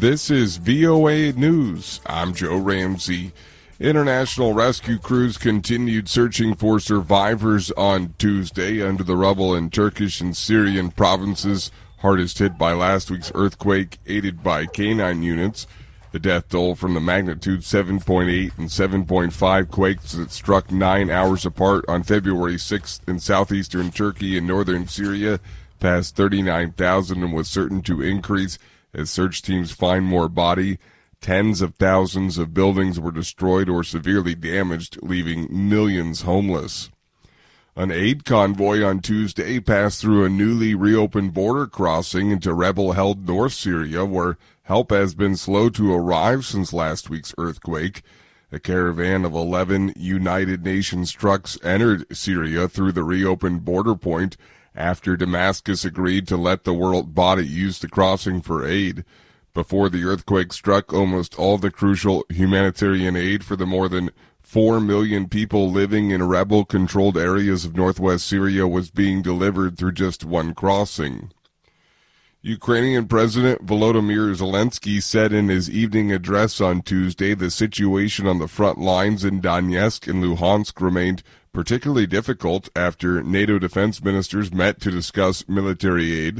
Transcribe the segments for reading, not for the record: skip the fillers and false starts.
This is VOA News. I'm Joe Ramsey. International rescue crews continued searching for survivors on Tuesday under the rubble in Turkish and Syrian provinces hardest hit by last week's earthquake, aided by canine units. The death toll from the magnitude 7.8 and 7.5 quakes that struck 9 hours apart on February 6th in southeastern Turkey and northern Syria passed 39,000 and was certain to increase as search teams find more body. Tens of thousands of buildings were destroyed or severely damaged, leaving millions homeless. An aid convoy on Tuesday passed through a newly reopened border crossing into rebel-held North Syria, where help has been slow to arrive since last week's earthquake. A caravan of 11 United Nations trucks entered Syria through the reopened border point after Damascus agreed to let the world body use the crossing for aid. Before the earthquake struck, almost all the crucial humanitarian aid for the more than 4 million people living in rebel-controlled areas of northwest Syria was being delivered through just one crossing. Ukrainian President Volodymyr Zelensky said in his evening address on Tuesday the situation on the front lines in Donetsk and Luhansk remained particularly difficult after NATO defense ministers met to discuss military aid.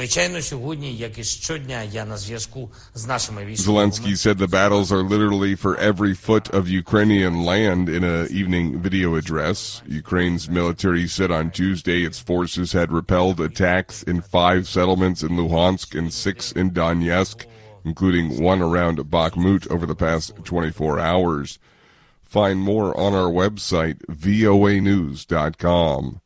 Zelensky said the battles are literally for every foot of Ukrainian land in an evening video address. Ukraine's military said on Tuesday its forces had repelled attacks in 5 settlements in Luhansk and 6 in Donetsk, including one around Bakhmut over the past 24 hours. Find more on our website, voanews.com.